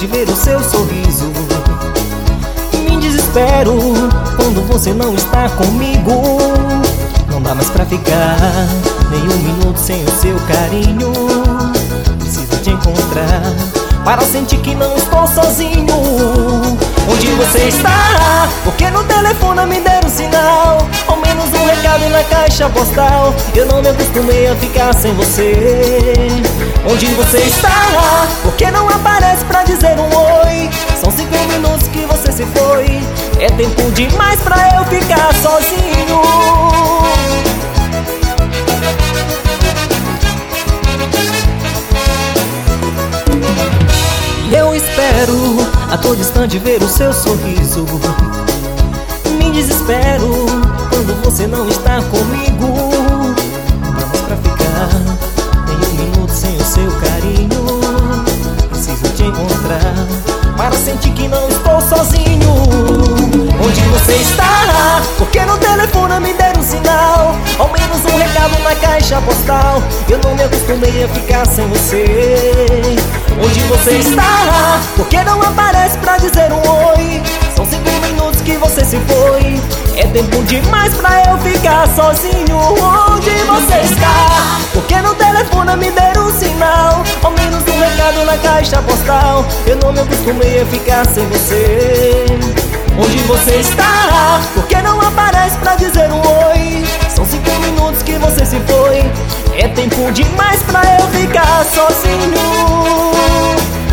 distante ver o seu sorriso. Me desespero quando você não está comigo. Não dá mais pra ficar nem um minuto sem o seu carinho. Preciso te encontrar para sentir que não estou sozinho. Onde você está? Porque no telefone me deram sinal, ao menos um recado na caixa postal. Eu não me acostumei a ficar sem você. Onde você está? Porque não aparece pra dizer um oi. São 5 minutos que você se foi. É tempo demais pra eu ficar sozinho. Eu espero a todo instante ver o seu sorriso. Me desespero quando você não está comigo. Vamos pra ficar nem um minuto sem o seu carinho. Preciso te encontrar para sentir que não estou sozinho. Onde você está? Porque no telefone me deram um sinal, ao menos um recado na caixa postal. Eu não me acostumei a ficar sem você. Onde você está? Porque não aparece pra dizer um oi. São 5 minutos que você se foi. É tempo demais pra eu ficar sozinho. Onde você está? Porque no telefone me deram um sinal, ao menos um recado na caixa postal. Eu não me acostumei a ficar sem você. Onde você está? Porque não aparece pra dizer um oi. São 5 minutos que você se foi. É tempo demais pra eu ficar sozinho.